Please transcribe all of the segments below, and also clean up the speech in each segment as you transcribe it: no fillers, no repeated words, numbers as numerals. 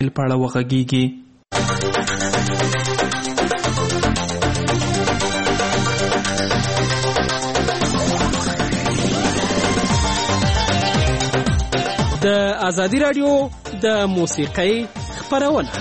مسایل په اړه وغږیږي. د ازادي راډیو د موسیقۍ خپرونه.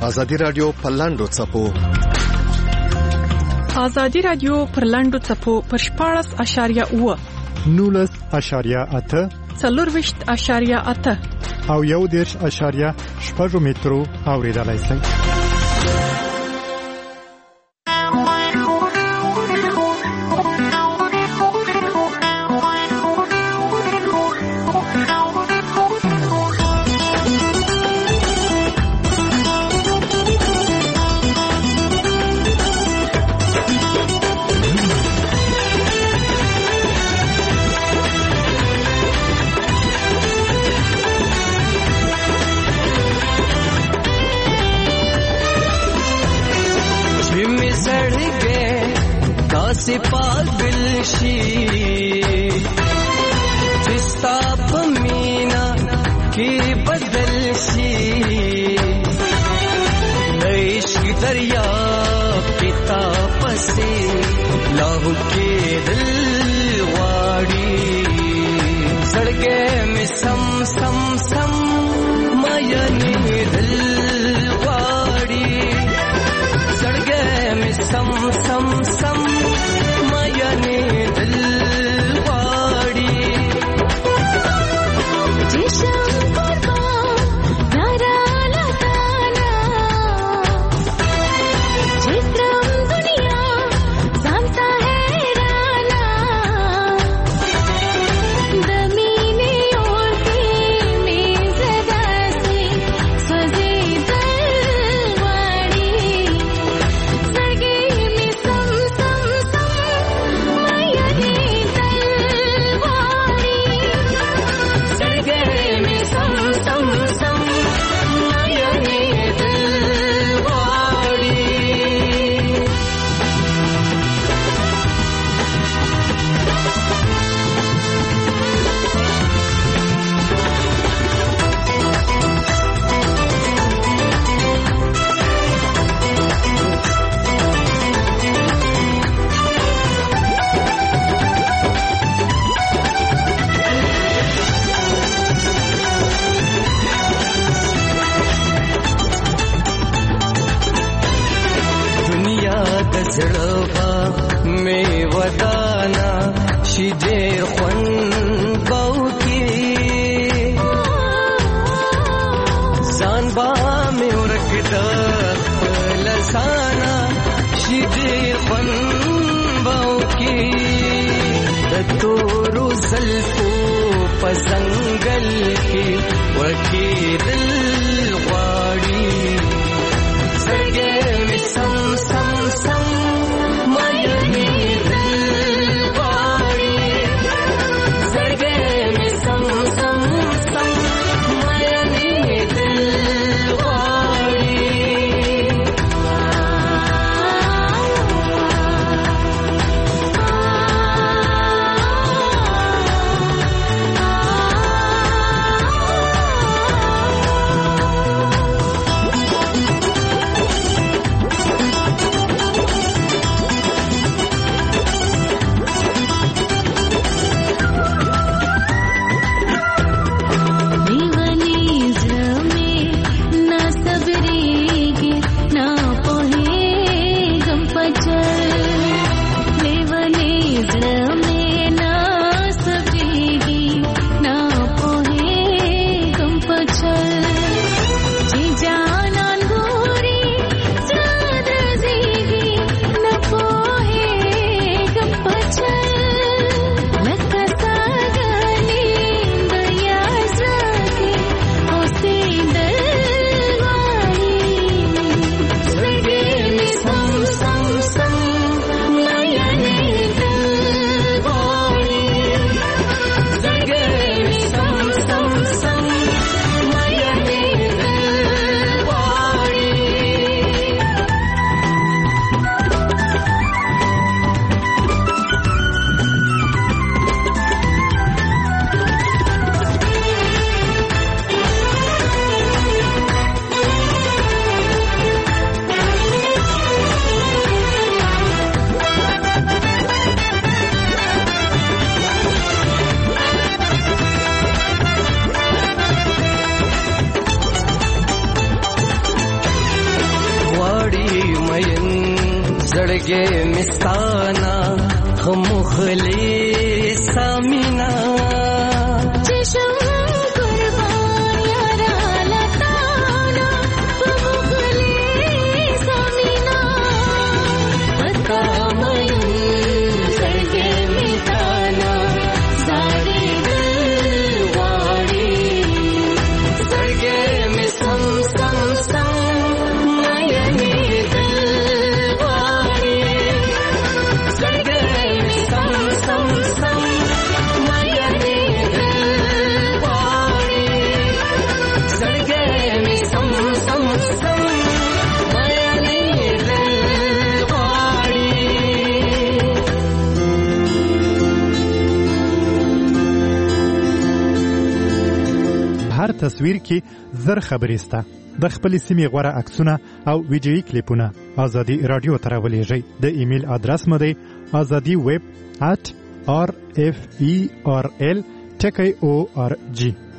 ازادي رادیو په لاندو څپو ازادي رادیو پر لاندو څپو پر 14.8 19.8 24.8 او 1.0.8 مترو اوریدلای شئ. से पागल शी जिस्ता पमीना की बदल शी इश्क दरिया पिता पसे लहू के दिल वाड़ी सड़के में सम सम सम मयने दिल वाड़ी सड़के में सम सम सम मयने दिल वाड़ी زړه مې ودانا شي ډېر خوند باوکي ځان با مې ورکړه لسانا شي ډېر خوند باوکي د تورو زلفو په ځنګل کې ورکې دل غواړي سړګې مې سم سم سم زړګې مستانا خمخلې سامینا چشم قربان یارا لتانا خمخلې سامینا پتا مې زړګې مستانا ساري دلواړي زړګې مې سم سم سم هر تصویر کې زر خبرې سته. د خپل سیمې غوړه عکسونه او ویډیویي کلیپونه ازادي رادیو ته راولېږئ. د ایمیل ادرس مو دی azadiweb@referl.org.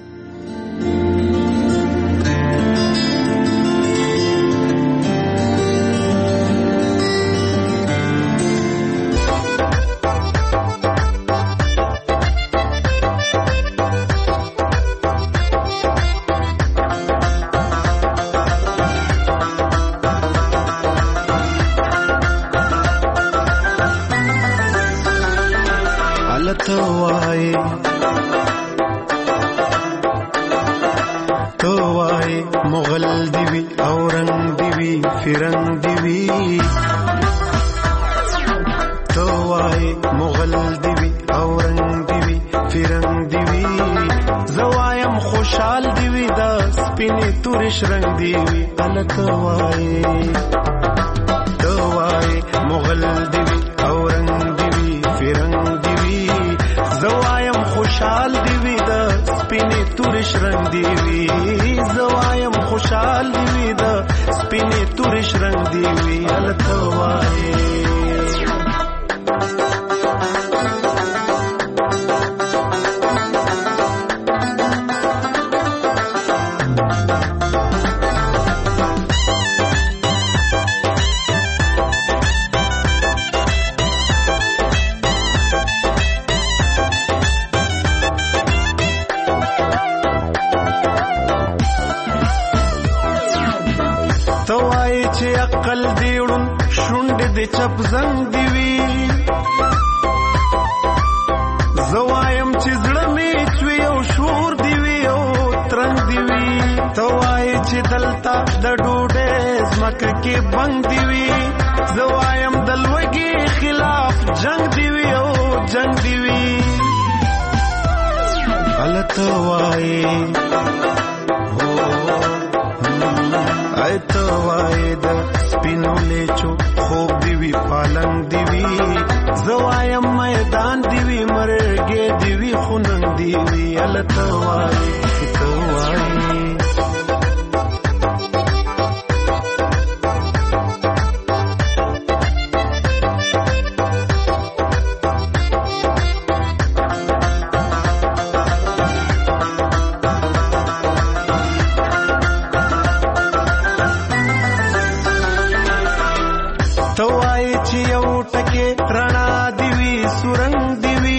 توای مغل دیوی اورنگ دیوی فرنگ دیوی توای مغل دیوی اورنگ دیوی فرنگ دیوی زوایم خوشحال دیوی دا سپینی تورش رنگ دیوی التوای توای مغل دیوی اورنگ دیوی فرنگ دیوی زوایم خوشحال دیوی دا سپینی تورش رنگ دیوی زوایم خوشحال دیوی دا سپینی تورش رنگ دیوی التوای عقل دیوړم شونډې د چپ زنګ دیوي زوایم چې زړه مې چوي او شور دیوي او ترنګ دیوي توای چې دلتا د ډوډۍ زمکه کې بنګ دیوي زوایم د لوږې خلاف جنگ دیوي او جنگ دیوي التوای توای د سپینو لیچو خوب دیوی پالنگ دیوی زوایم میدان دیوی مرګې دیوی خوننګ دیوی التوای توای توای چې یو ټکي رڼا دیوی سورنګ دیوی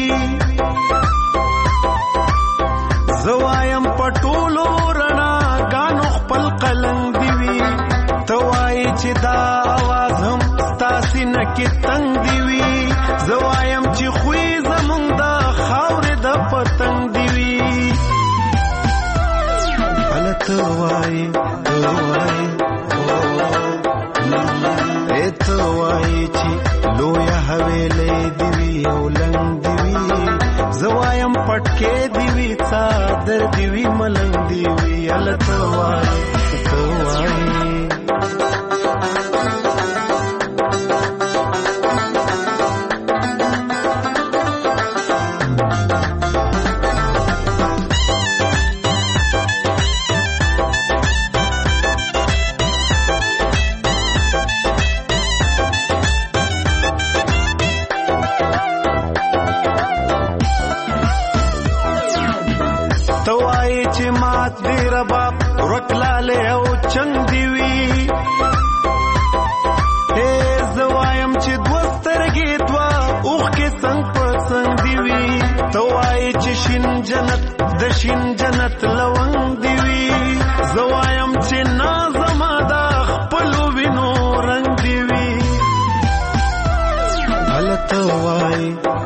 زوایم پټولو رڼا غانو خپل قلنګ دیوی توای چې دا आवाज هم ستاسو نکي تنگ دیوی زوایم چې خوې زمونږ د خاورې د پتنګ دیوی التوای توای توای چې لویا حویلې دیوی او لنګ دیوی زوایم پټکې دیوی څادر دیوی ملنګ دیوی التوای توای رباب ورکلاله او چنګ دیوی هې زوایم چې کې څنګ په څنګ دی وی توای چې شین جنت د شین جنت لونګ دی وی زوایم چې نازما دا خپل وینو رنگ دی وی ال توای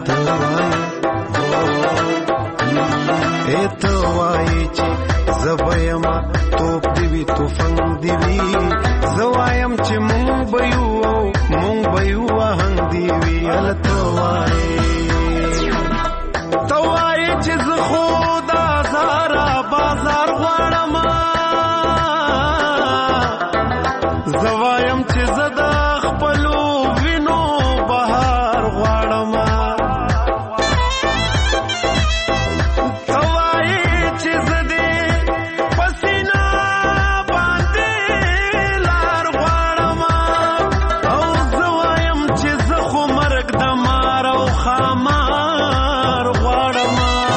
اے توای چې زبایما توپ دی وی توفنګ دی وی زوایم چې مونږ بيو هنګ دی وی ال توای چې زه خدا زارا بازار غواړم زوایم چې زدا خپلو وینو بهار غواړم توای چې زدې پسینا باندې لار غواړم او زوایم چې زه خو مرګ د مار او خامار غواړم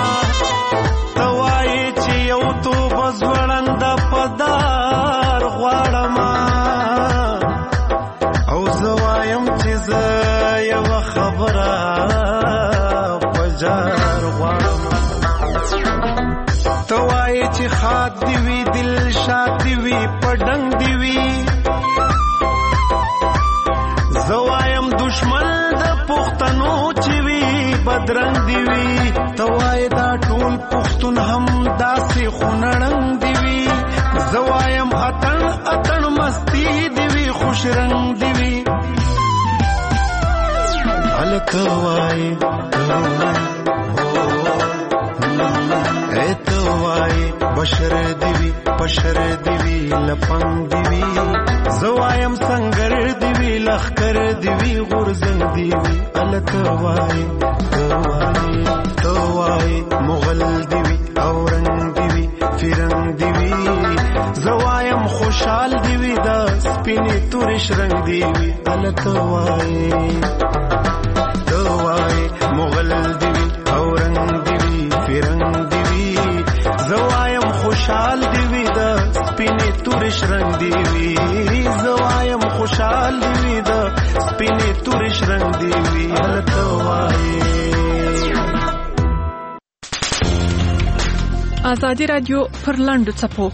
توای چې یو تو بزوړند پدار غواړم او زوایم چې زه یو خبره بجار غواړم توای چې خاط دی وی دل شاد دی وی پډنګ دی وی زوایم دشمن د پښتنو چې وی بدرنګ دی وی توای دا ټول پښتون هم داسې خونړنګ دی وی زوایم اتن مستی دی وی خوش رنگ دی وی ال توای اے توای بشر دی وی پشر دی وی لپنګ دی وی زوایم سنگر دی وی لخر دی وی غرزنګ دی وی ال توای مغل دی وی اورنګ دی وی فرنګ دی وی زوایم خوشحال دی وی دا سپینې تورش رنگ دی وی ال توای مغل دی وی اورنګ دی وی فرنګ دی وی زوایم خوشحال دی وی دا سپینې تورش رنگ دی وی زوایم خوشحال دی وی دا سپینې تورش رنگ دی وی ال توای آزادی رادیو پر لاندو څپو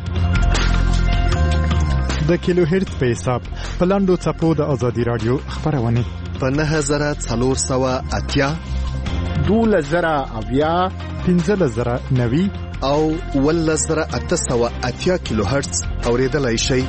د کیلو هرتز په حساب په لاندو څپو د آزادی رادیو خبرونه په 9480 2000 1590 او 1880 کیلو هرتز اوریدلای شئ.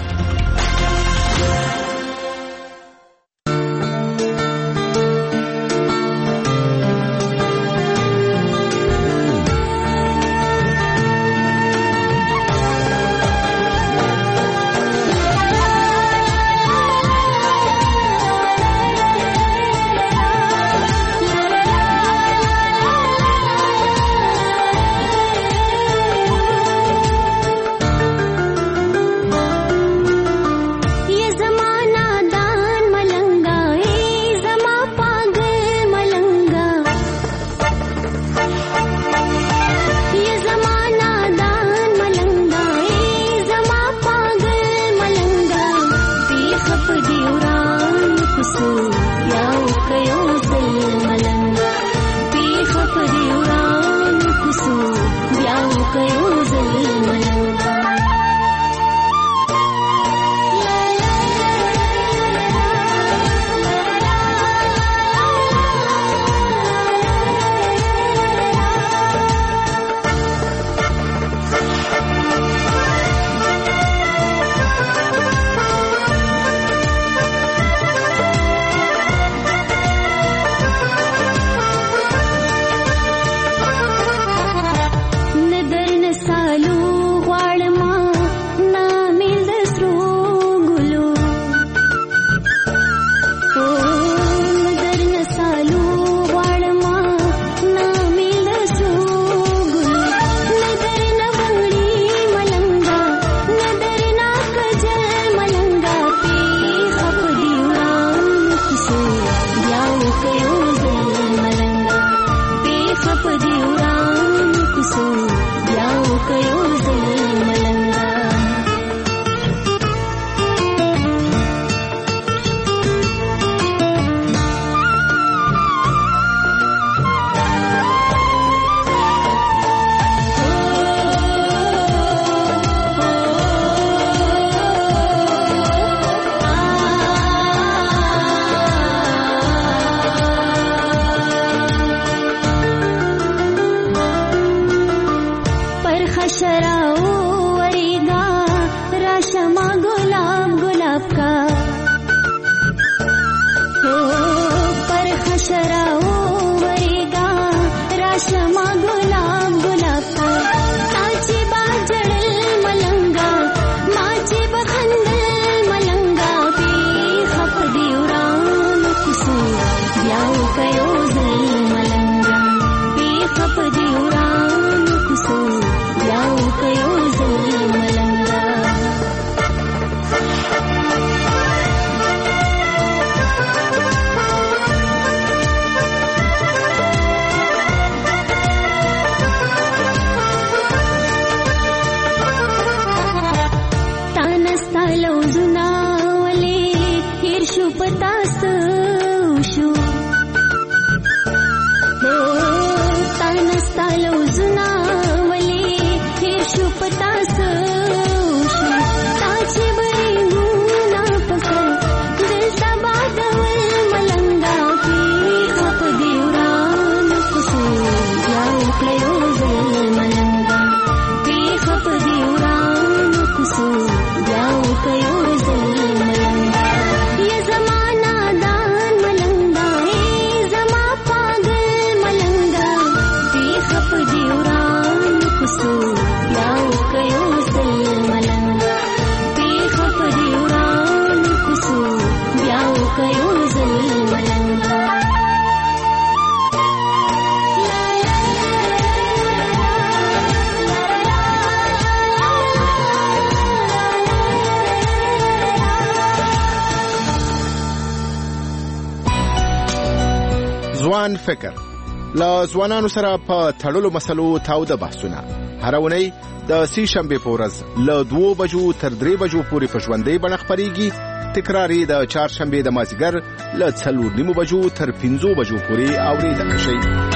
ځوان فکر له ځوانانو سره په تړلو مسلو تاوده بحثونه هر اونۍ د سې شنبې په ورځ له 2 بجو تر 3 بجو پورې په ژوندۍ بڼه خپرېږي. تکراري د چهارشنبې د مازدیګر له 4:30 بجو تر 5 بجو پورې اورېدل شي.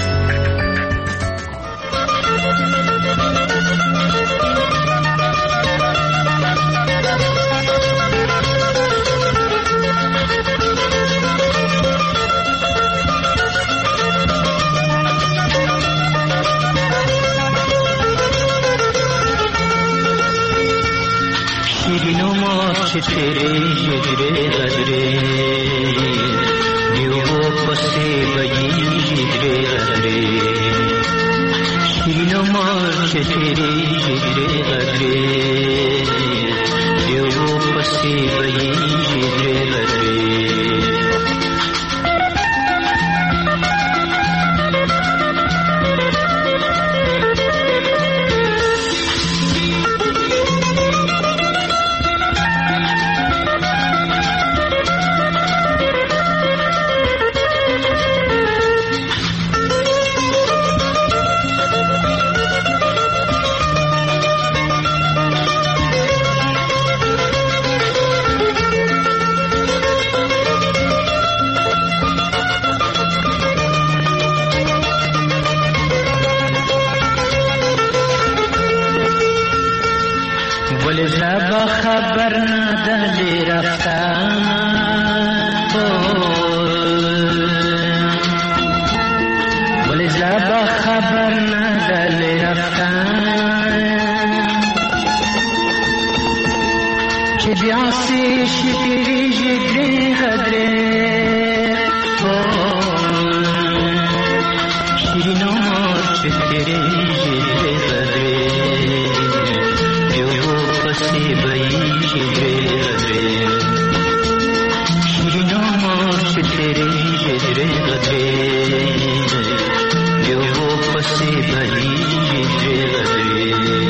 तेरे हिजरे गजरे दियो पसे बजी हिजरे गजरे शीनो मार्च तेरे हिजरे गजरे दियो पसे बजी हिजरे गजरे خبر ندلی رفتن ولی زبا خبر ندلی رفتن که بیاسی شکری جگری غدره شیرینو مار چه تیری جگری غدره سی بئی جگرے شیرینو مارچ تیرے جگرے غدرے جو پسی بئی جگرے غدرے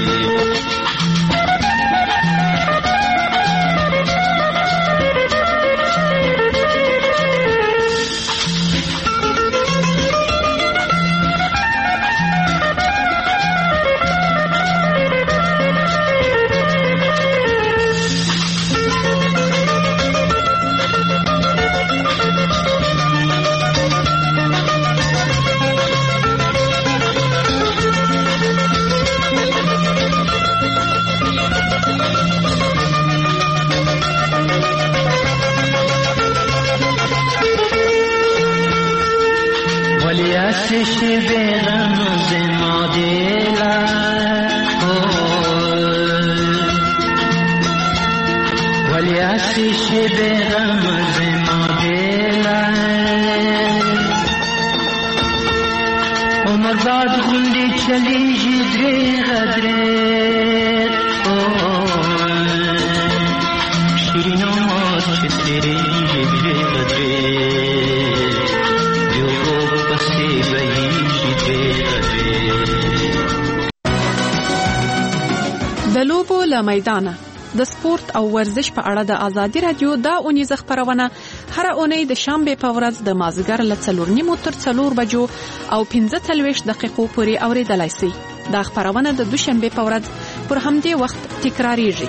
د لوبو له میدانه د سپورت او ورزش په اړه د آزادي رادیو دا اونیز خبرونه هر اونۍ د شنبه په ورځ د مازیګر له 4:30 تر 4 بجو او 45 دقیقو پورې اوریدلای شئ. دا خبرونه د دوشنبه په ورځ پر همدې وخت تکراریږي.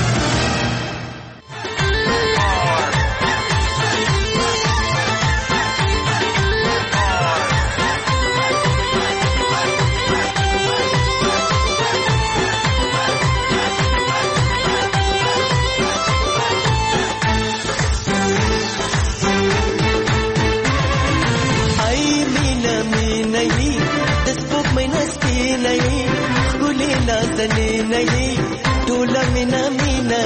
Dola mina mina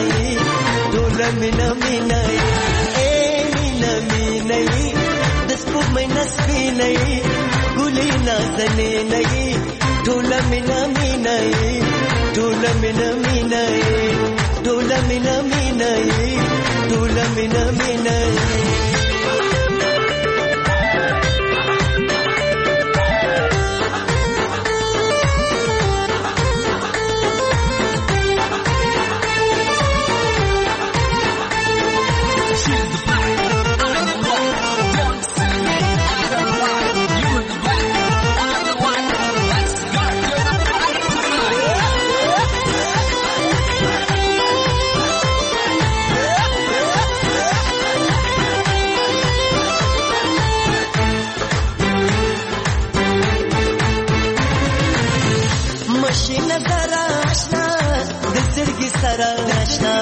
e mina mina daspuk mai nasbi nahi guli na zane nahi dola mina mina dola mina mina dola mina mina dola mina mina سره آشنا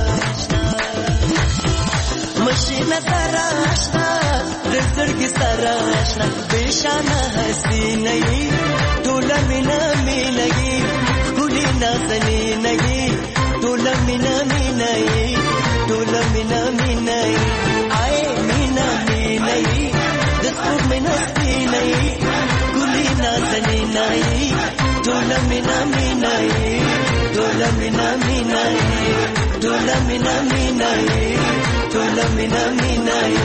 مشینه سره آشنا زړګي سره آشنا بشانه حسینه ټول مینا مینګي ګولې نازنې نګي ټول مینا مینګي ټول مینا مینګي آی مینا مینګي د څوک مینا مینګي ګولې نازنې نګي ټول مینا مینګي ټول مینا مینګي ټول مینا مینګي ټول مینا مینګي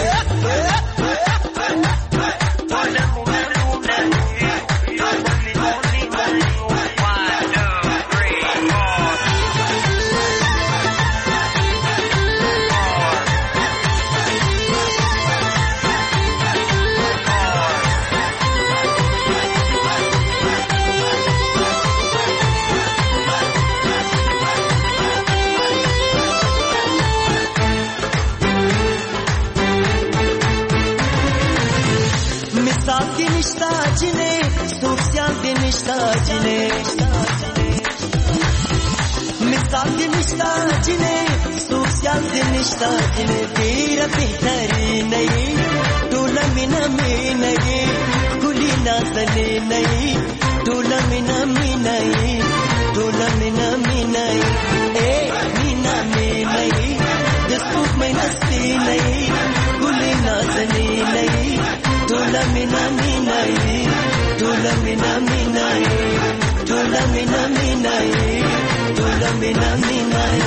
مثال دی نشتا جنه سوسیال دی نشتا جنه تیرا بہتری نئی ټوله مینا مینئی ګلی نازنې نئی ټوله مینا مینئی ټوله مینا مینئی اے مینا مینئی د سپوږ مینا سینئی ګلی نازنې نئی ټوله مینا مینئی ټوله مینا مینئی ټوله مینا مینئی ټوله مینا مینئی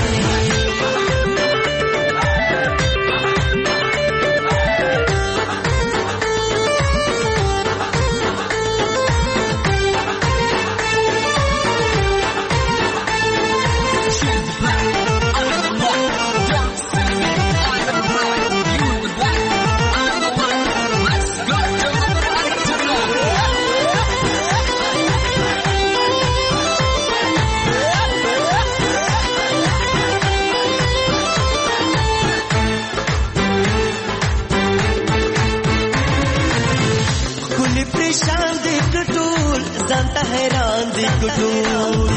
زانتا حیران دی کټول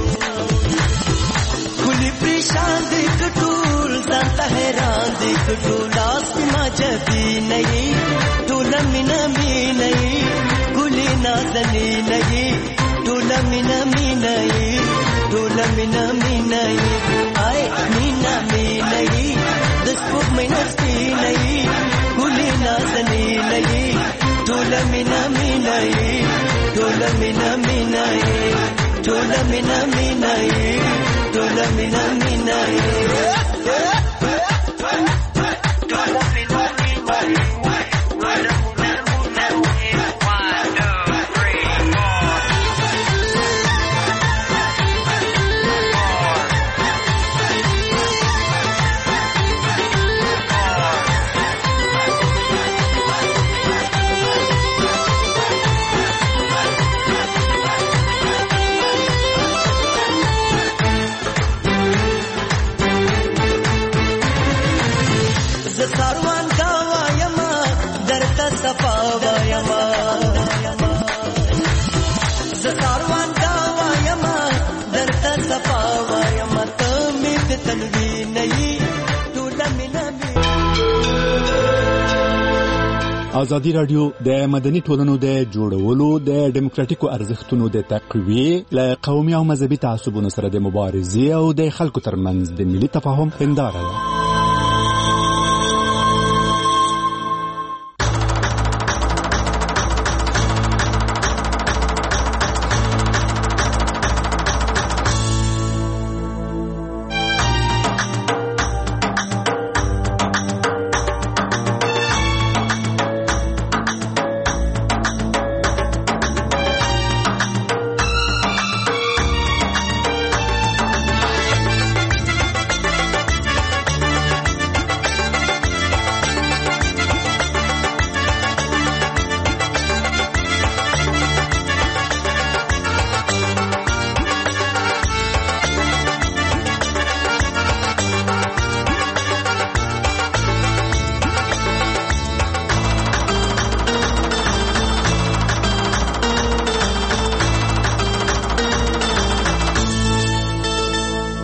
کلی پریشان دی کټول زانتا حیران دی کټول لاس ما جبی نہیں ټول مینا مینئی کلی نازنی نہیں ټول مینا مینئی ټول مینا مینئی آی مینا مینئی د سپوږ مینا سینئی کلی نازنی نہیں ټول مینا مینئی ټول مینا مینای ټول مینا مینای ټول مینا مینای ازادي رادیو د مدني ټولنو د جوړولو د دیموکراتیکو ارزښتونو د تقویې له قومي او مذهبي تعصبونو سره د مبارزې او د خلکو ترمنځ د ملي تفاهم هنداره ده.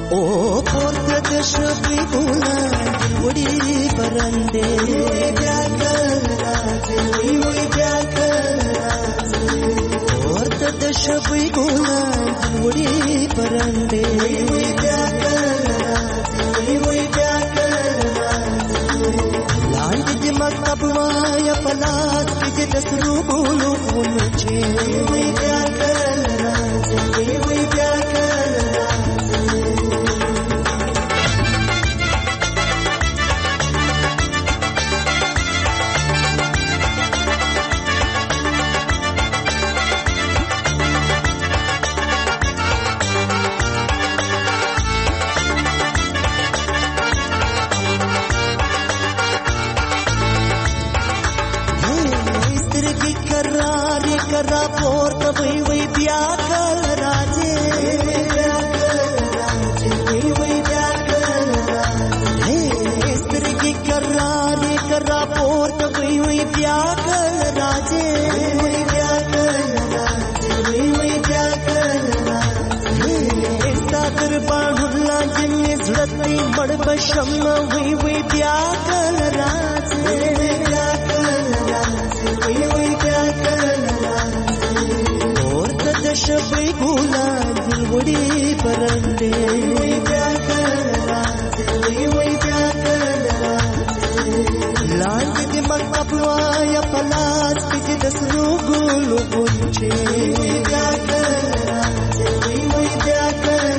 او پورته د شپې ګونه وړي پرندې بیا کله راځي وی بیا کله راځي پورته د شپې ګونه وړي پرندې وی بیا کله راځي وی بیا کله راځي لاندې د مکتب وایا پلاس کې د سرو ګلو غونچې وی بیا کله راځي وی بیا کله کرا پورته وی وی بیا کله راځي وی بیا کله راځي سترګې کرارې کرا پورته وی وی بیا کله راځي وی بیا کله راځي وی بیا کله راځي ستا تر باڼو لاندې مې زړه ته مړ بشم وی وی بیا کله راځي وی بیا کله راځي وی بیا کله شپې ګونه وړي پرندې وی بیا کله راځي وی بیا کله راځي لاندې د مکتب وایا پلاس کې د سرو ګلو غونچې وی بیا کله راځي وی بیا کله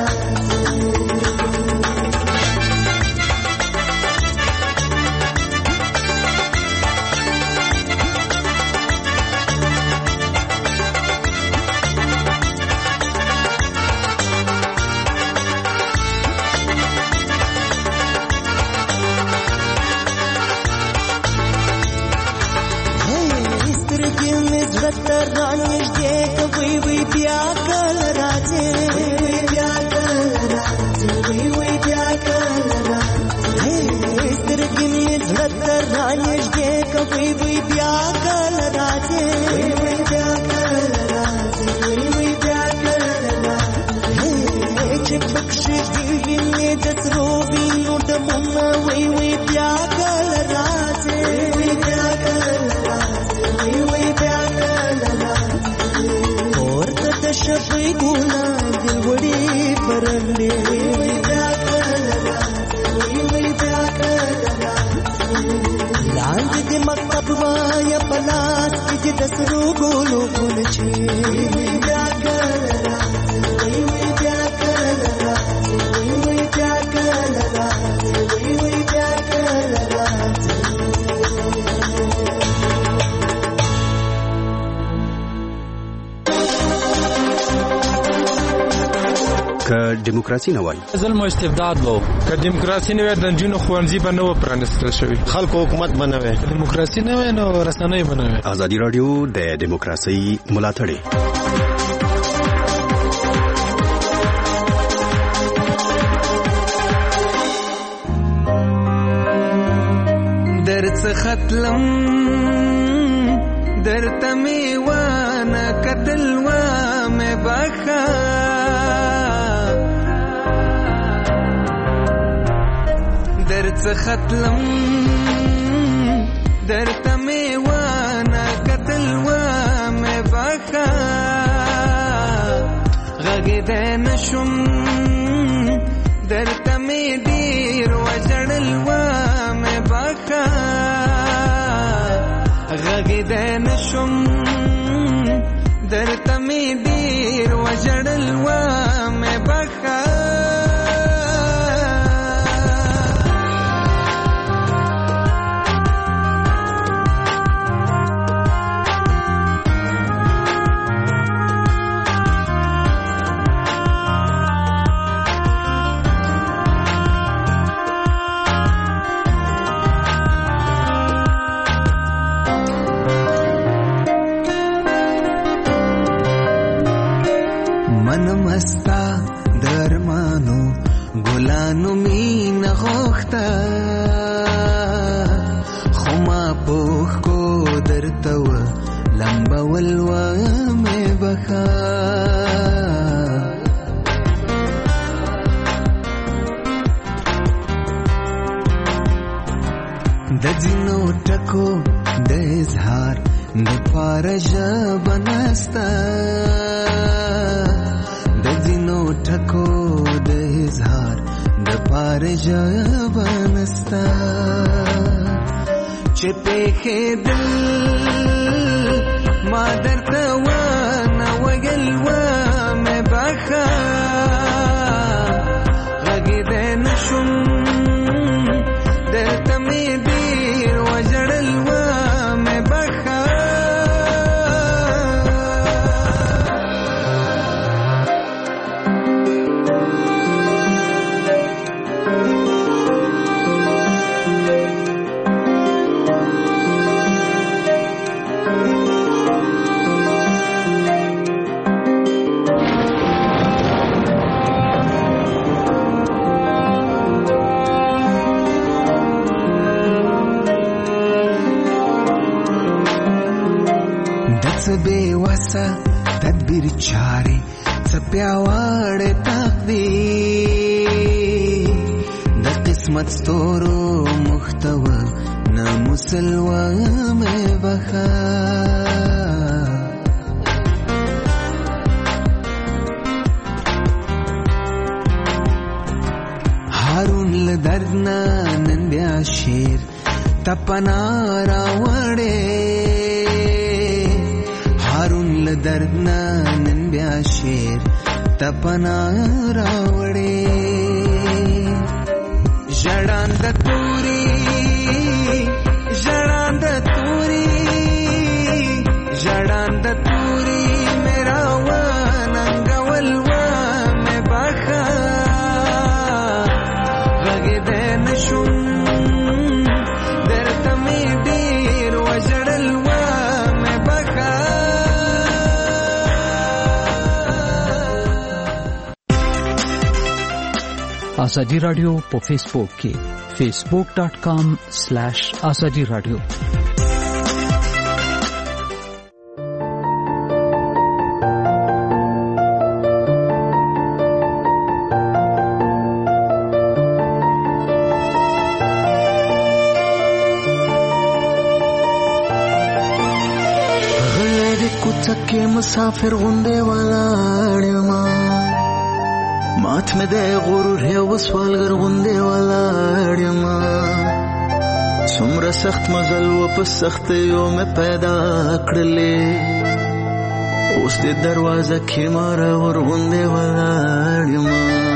دیموکراسي نه وای ظلم او استبداد وو که دیموکراسي نه وای د نجونو ښوونځي به نه و پرانیستل شوي خلکو حکومت به نه وای دیموکراسي نه وای نو رسنۍ به نه وای ازادي رادیو د دیموکراسي ملاتړی درڅ ختلم درته می وانه کتل و مې بخا درڅ ختلم درته می وانه کتل و مې بخا غږېدی نشم درته می ډېر وژړل و مې بخا غږېدی نشم درته می ډېر وژړل و مې بخا مستا درمانو ګلانو مینه غوښته خو ما پوښ کو درته و لمبول و مې بخا د ځینو ټکو د اظهار د پاره ژبه نسته د ځینو ټکو د اظهار د پاره ژبه نسته چې پېښېدل ما درته ونه ویل ومې بخه غږېدی نشم درته مې ډېر وژړل ومې بخه بے وسه تدبیر چاري څه پیاوړې تقدیر د قسمت ستورو محتوا نه مسلوه مې بخا هارون له درد نه نن بیا شیر تپنا راوړې هارون له درد نه نن بیا شیر تپنا راوړې ژړاند توري ژړاند توري ژړاند توري میرا وننګول و مې بخا غږېدی نشم درته مې ډېر وژړل و مې بخا آزادی رادیو په فیسبوک کې facebook.com/azadi radio غلې کوڅه مسافر غوندې ولاړم مات مې د غرور یو سوالګر غوندې ولاړم څومره سخت مزل و په سختیو مې پیدا کړلې اوس دې دروازه کې ماره ور غوندې ولاړم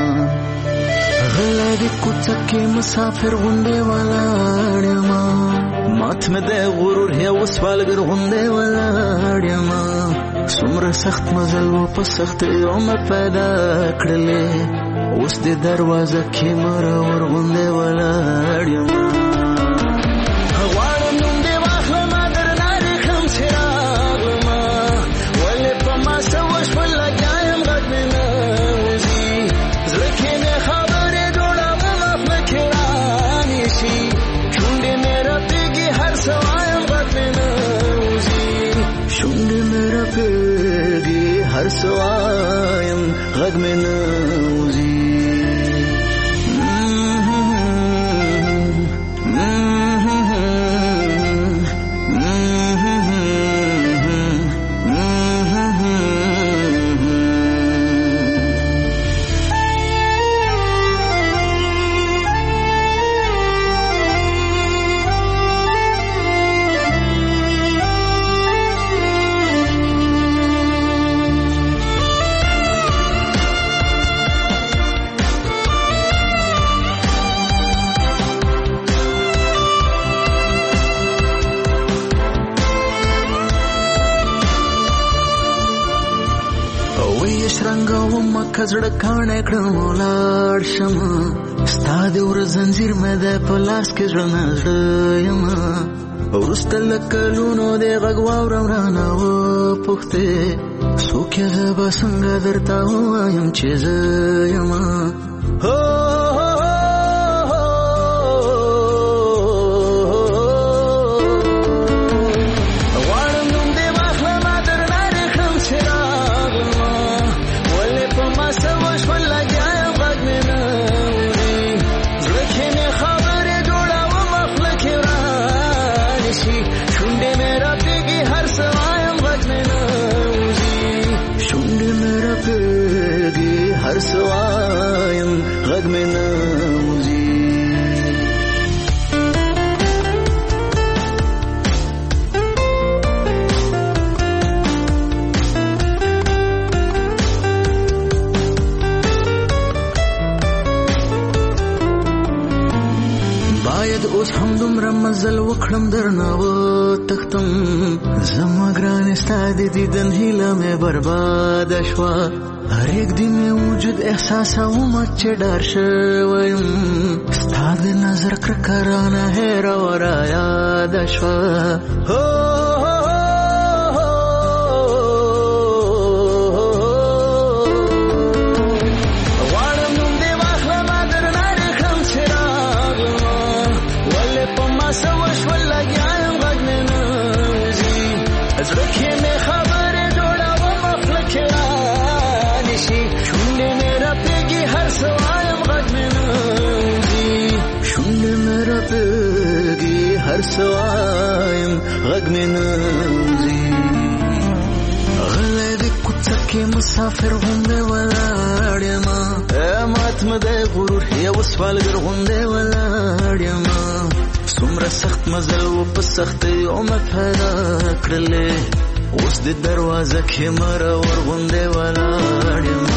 غلې د کوڅه کې مسافر غوندې ولاړم مات مې د غرور یو سوالګر غوندې ولاړم څومره سخت مزل و په سختیو مې پیدا کړلې اوس دې دروازه کې ماره ور غوندې ولاړ یم غواړم نوم دې واخلمه درنه ریښم چې راغلمه ولې په ما څه وشول لګیا یم غږ مې نه وځي زړه کې مې خبرې جوړوم خوله کې رانیسي شونډې مې رپېږي هر څه وایم غږ مې نه وځي شونډې مې رپېږي هر څه وایم غږ مې نه وځي کزړه کاڼه کړم ولاړ شم ستا د ور زنځیر مې د په لاس کې زړه نه زړه یم وروسته له کلونو د غږ واورم رانه وپوښتې څوک یې زه به څنګه درته ووایم چې زه یم غږ مې نه وځي. باید اوس هم دومره مزل وکړم درنه وتښتم، زما ګرانې ستا د دیدن هیله مې برباده شوه. پرېږدي مې وجود احساسومه چې ډار شوی یم، ستا د نظر کرکه رانه هېره و رایاده شوه. زړه کې مې خبرې جوړوم خپله کې رانشي، شونډې مې رپېږي هر څه وایم غږ مې نه وځي. شونډې مې رپېږي هر څه وایم غږ مې نه وځي. غلی د کوڅه کې مسافر غوندې ولاړ یمه، مات مه دی غرور یو سوالګر غوندې ولاړ یمه. څومره سخت مزل و په سختیو مې پیدا کړلې، اوس د دروازه کې مرور غوندې ولاړ یم.